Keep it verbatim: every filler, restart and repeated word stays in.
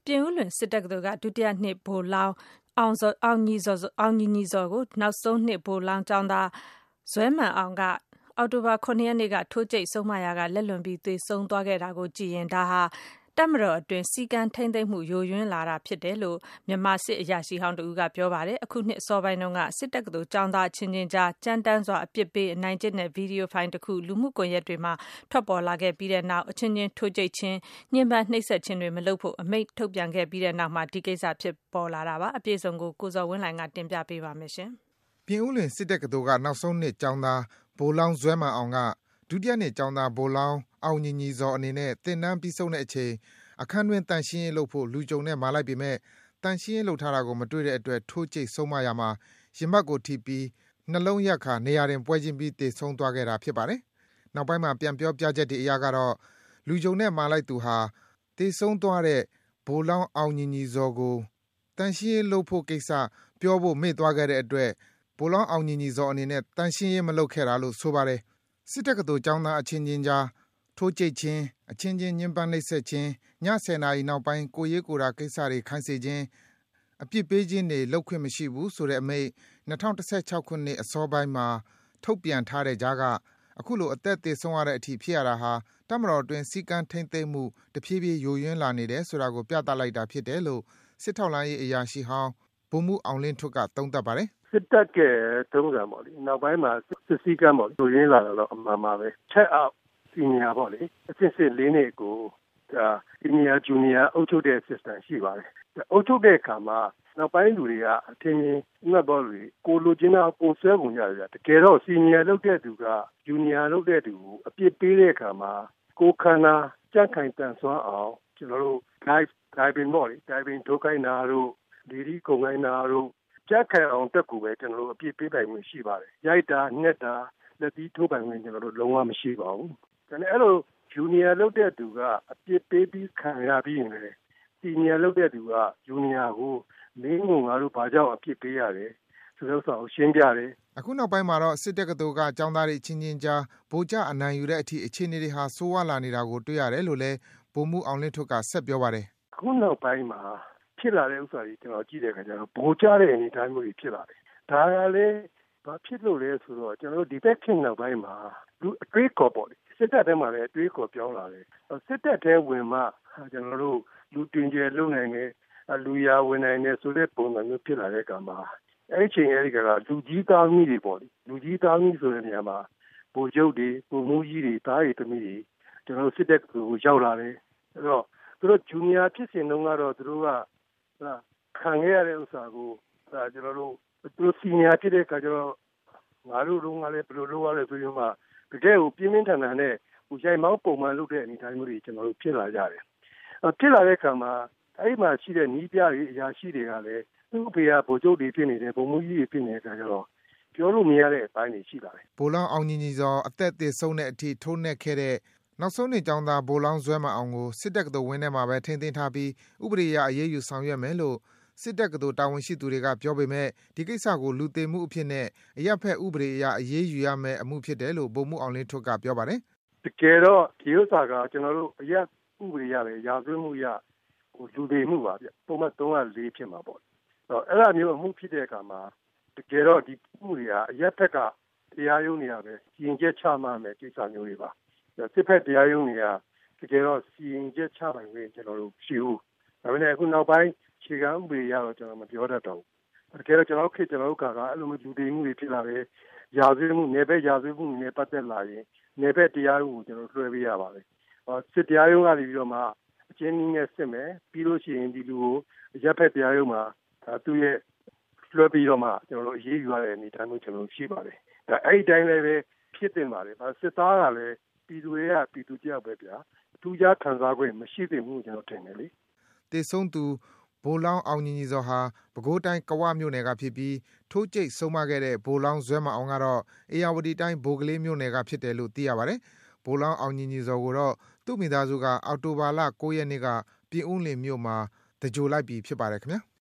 ပြင်ဦးလွင်စစ်တက္ကသိုလ်ကဒုတိယနှစ်ဗိုလ်လောင်းအောင်ဇော်အောင်ညီဇော်အောင်ညီညီဇော်ကိုနောက်ဆုံးနှစ်ဗိုလ်လောင်းကျောင်းသားဇွဲမှန်အောင်ကအောက်တိုဘာခုနှစ်ရက်နေ့ကထိုးကျိတ်ဆုံးမရာကလက်လွန်ပြီးသေဆုံးသွားခဲ့တာကိုကြည်ရင်ဒါဟာတပ်မတော်အတွင်းစီကံထိမ့်သိမ့်မှုယိုယွင်းလာတာဖြစ်တယ်လို့မြန်မာစစ်အရာရှိဟောင်းတူကပြောပါတယ်အခုနှစ်အစောပိုင်းတုန်းကစစ်တပ်ကတူចောင်းသားချင်းချင်းကြားကြမ်းတမ်းစွာအပြစ်ပေးအနိုင်ကျင့်တဲ့ဗီဒီယိုဖိုင်တစ်ခုလူမှုကွန်ရက်တွေမှာထွက်ပေါ်လာခဲ့ပြီးတဲ့နောက်အချင်းချင်းထိုးကျိတ်ခြင်းညှဉ်းပန်းနှိပ်စက်ခြင်းတွေမလုပ်ဖို့အမိန့်ထုတ်ပြန်ခဲ့ပြီးတဲ့နောက်မှာဒီကိစ္စဖြစ်ပေါ်လာတာပါအပြည့်စုံကိုကိုဇော်ဝင်းလှိုင်ကတင်ပြပေးပါမယ်ရှင်ပြင်ဦးလွင်စစ်တပ်ကတူကနောက်ဆုံးနှစ်ចောင်းသားဗိုလ်လောင်းဇွဲမှန်အောင်ကဒုတိယနှစ်ចောင်းသားဗိုလ်လောင်းအောင်ညီညီဇော်အနေနဲ့တင်နန်းပြီးဆုံးတဲ့အချိန်အခန်းတွင်တန်ရှင်းရေးလုပ်ဖို့လူကြုံနဲ့မာလိုက်ပေမဲ့တန်ရှင်းရေးလုပ်ထားတာကိုမတွေ့တဲ့အတွက်ထိုးကျိတ်ဆုံးမရမှာရင်ဘတ်ကိုထိပြီးနှလုံးရက်ခါနေရာတွင်ပွဲချင်းပြီးတေဆုံးသွားခဲ့တာဖြစ်ပါတယ်။နောက်ပိုင်းမှာပြန်ပြောပြချက်တွေအရကတော့လူကြုံနဲ့မာလိုက်သူဟာတေဆုံးသွားတဲ့ဗိုလ်လောင်းအောင်ညီညီဇော်ကိုတန်ရှင်းရေးလုပ်ဖို့ကိစ္စပြောဖို့မေ့သွားခဲ့တဲ့အတွက်ဗိုလ်လောင်းအောင်ညီညီဇော်အနေနဲ့တန်ရှင်းရေးမလုပ်ခဲ့တာလို့ဆိုပါတယ်။စစ်တပ်ကတူចောင်းသားအချင်းချင်းကြားထိုးကျိတ်ခြင်းအချင်းချင်းညှဉ်းပန်းနှိပ်စက်ခြင်းညဆယ်နာရီနောက်ပိုင်းကိုရေးကိုရာကိစ္စတွေခိုင်းစေခြင်းအပြစ်ပေးခြင်းတွေလုပ်ခွင့်မရှိဘူးဆိုတဲ့အမိန့်၂၀၁၆ခုနှစ်အစောပိုင်းမှာထုတ်ပြန်ထားတဲ့ကြားကအခုလိုအသက်သေဆုံးရတဲ့အထိဖြစ်ရတာဟာတပ်မတော်အတွင်းစီကံထိမ့်သိမ့်မှုတဖြည်းဖြည်းယိုယွင်းလာနေတယ်ဆိုတာကိုပြသလိုက်တာဖြစ်တယ်လို့စစ်ထောက်လှမ်းရေးအရာရှိဟောင်းဗိုလ်မှူးအောင်လင်းထွတ်ကသုံးသပ်ပါတယ်စစ်တပ်ကတုံးကံပေါ့လေနောက်ပိုင်းမှာစစ်စည်းကမ်းပေါ့ယိုယွင်းလာတော့အမှန်ပါပဲချက်အောက်စီနီယာပေါ့လေအစစ်စစ်လေးနှစ်ကိုဒါစီနီယာဂျူနီယာအုပ်ချုပ်တဲ့ system ရှိပါတယ်အုပ်ချုပ်တဲ့အခါမှာနောက်ပိုင်းလူတွေကအထင်ကြီးဥပဒေတွေကိုလိုချင်တာပုံဆွဲပုံရတယ်တကယ်တော့စီနီယာလုပ်တဲ့သူကဂျူနီယာလုပ်တဲ့သူကိုအပြစ်ပေးတဲ့အခါမှာကိုခန္ဓာကြန့်ခိုင်တန်ဆွမ်းအောင်ကျွန်တော်တို့ live diving ပေါ့လေ diving ထိုးခိုင်းတာတို့ဒီဒီကုန်ခိုင်းတာတို့ကြန့်ခိုင်အောင်တက်ကူပဲကျွန်တော်တို့အပြစ်ပေးပိုင်မှုရှိပါတယ်ရိုက်တာညက်တာလက်ပြီးထိုးပိုင်ခွင့်ကျွန်တော်တို့လုံးဝမရှိပါဘူးဒါနဲ့အဲ့လိုဂျူနီယာလုပ်တဲ့သူကအပြစ်ပေးပြီးခံရပြီးရင်လေစီနီယာလုပ်တဲ့သူကဂျူနီယာကိုမင်းကငါတို့ဘာကြောင့်အပြစ်ပေးရတယ်ဆိုတော့ဆိုရှင်းပြတယ်အခုနောက်ပိုင်းမှာတော့စစ်တပ်ကတူကចောင်းသားတွေချင်းချင်းကြားဗိုလ်ကျအနိုင်ယူတဲ့အထိအခြေအနေတွေဟာဆိုးဝါးလာနေတာကိုတွေ့ရတယ်လို့လည်းဗိုလ်မှူးအောင်လင်းထွတ်ကဆက်ပြောပါတယ်အခုနောက်ပိုင်းမှာဖြစ်လာတဲ့ဥစ္စာတွေကျွန်တော်ကြည့်တဲ့အခါကျတော့ဗိုလ်ကျတဲ့အနေအထားမျိုးတွေဖြစ်လာတယ်ဒါကလည်းဘာဖြစ်လို့လဲဆိုတော့ကျွန်တော်တို့ဒီဘက်ခင်နောက်ပိုင်းမှာလူအတွေးခေါ်ပေါ့လေစစ်တပ်ထဲမှာလည်းအတွေးခေါ်ပြောင်းလာတယ်စစ်တပ်ထဲဝင်မှကျွန်တော်တို့လူတင်ကျယ်လုံနိုင်တယ်လူရဝင်နိုင်တယ်ဆိုတဲ့ပုံစံမျိုးဖြစ်လာတဲ့အခါမှာအဲ့ချိန်အဲ့ဒီကလူကြီးသားကြီးတွေပေါ့လေလူကြီးသားကြီးဆိုတဲ့နေရာမှာဗိုလ်ချုပ်တွေဗိုလ်မှူးကြီးတွေသားတွေသမီးတွေကျွန်တော်စစ်တပ်ကိုရောက်လာတယ်အဲ့တော့သူတို့ဂျူနီယာဖြစ်စဉ်တုန်းကတော့သူတို့ကခံခဲ့ရတဲ့ဥစ္စာကိုဒါကျွန်တော်တို့သူစီနီယာဖြစ်တဲ့အခါကျတော့ငါတို့တို့ကလည်းဘယ်လိုလုပ်ရလဲဆိုရင်မှတကယ်ကိုပြင်းပြင်းထန်ထန်နဲ့ဟိုရိုက်မောင်းပုံမှန်လုပ်တဲ့အနေအထားမျိုးတွေကျွန်တော်တို့ဖြစ်လာကြတယ်။ဖြစ်လာတဲ့အခါမှာအဲ့ဒီမှာရှိတဲ့နီးပြတွေအရာရှိတွေကလည်းသူ့ဖေကဗိုလ်ချုပ်တွေဖြစ်နေတယ်ဗိုလ်မှူးကြီးတွေဖြစ်နေတဲ့အခါကျတော့ပြောလို့မရတဲ့အပိုင်းတွေရှိလာတယ်။ဗိုလ်လောင်းအောင်ညီညီဇော်အသက်သေဆုံးတဲ့အထိထိုးနှက်ခဲ့တဲ့နောက်ဆုံးနှစ်ចောင်းသားဗိုလ်လောင်းဇွဲမှန်အောင်ကိုစစ်တပ်ကတော်ဝင်းထဲမှာပဲထိန်းသိမ်းထားပြီးဥပဒေအရအရေးယူဆောင်ရွက်မယ်လို့စစ်တပ်ကတော်တာဝန်ရှိသူတွေကပြောပေမဲ့ဒီကိစ္စကိုလူသေမှုအဖြစ်နဲ့အရက်ဖက်ဥပဒေအရအရေးယူရမယ်အမှုဖြစ်တယ်လို့ဗိုလ်မှူးအောင်လင်းထွတ်ကပြောပါတယ်တကယ်တော့ဒီဥစ္စာကကျွန်တော်တို့အရက်ဥပဒေရပဲရာဇဝတ်မှုရဟိုလူသေမှုပါဗျပုံမှန်သုံးရလေးဖြစ်မှာပေါ့အဲ့အဲ့လိုမျိုးအမှုဖြစ်တဲ့အခါမှာတကယ်တော့ဒီမှုတွေကအရက်ဖက်ကတရားရုံးနေရပဲစီရင်ချက်ချမှမယ်ကိစ္စမျိုးတွေပါစစ်ဖက်တရားရုံးတွေကတကယ်တော့စီရင်ချက်ချပိုင်ခွင့်ကျွန်တော်တို့ရှိဘူးဒါပေမဲ့အခုနောက်ပိုင်းခြေကမ်းဥပဒေရတော့ကျွန်တော်မပြောတတ်တော့ဘူးတကယ်တော့ကျွန်တော်ခေတ်ကျွန်တော်တို့ကအဲ့လိုမျိုးလူတွေမှုတွေဖြစ်လာတယ်ရာဇဝတ်မှုနယ်ဘက်ရာဇဝတ်မှုနဲ့ပတ်သက်လာရင်နယ်ဘက်တရားရုံးကိုကျွန်တော်လွှဲပေးရပါတယ်ဟောစစ်တရားရုံးကနေပြီးတော့မှအချင်းကြီးနဲ့စစ်မယ်ပြီးလို့ရှိရင်ဒီလူကိုရပ်ဖက်တရားရုံးမှာသူ့ရဲ့လွှဲပြီးတော့မှကျွန်တော်တို့အရေးယူရတဲ့အနေအထားမျိုးကျွန်တော်ရှိပါတယ်ဒါအဲ့ဒီတိုင်းလည်းပဲဖြစ်တင်ပါတယ်ဗာစစ်သားကလည်းပြည်သူတွေကပြည်သူကြောက်ပဲဗျာသူကြားခံစား권မရှိသင့်ဘူးကျွန်တော်ထင်တယ်လေတေဆုံးသူဗိုလ်လောင်းအောင်ညီညီဇော်ဟာပဲခူးတိုင်းကဝမြို့နယ်ကဖြစ်ပြီးထိုးကျိတ်ဆုံးမခဲ့တဲ့ဗိုလ်လောင်းဇွဲမှန်အောင်ကတော့အေရဝတီတိုင်းဘိုကလေးမြို့နယ်ကဖြစ်တယ်လို့သိရပါတယ်။ဗိုလ်လောင်းအောင်ညီညီဇော်ကိုတော့သူ့မိသားစုကအောက်တိုဘာလ၉ရက်နေ့ကပြင်ဦးလွင်မြို့မှာတကြိုလိုက်ပြီဖြစ်ပါတယ်ခင်ဗျာ။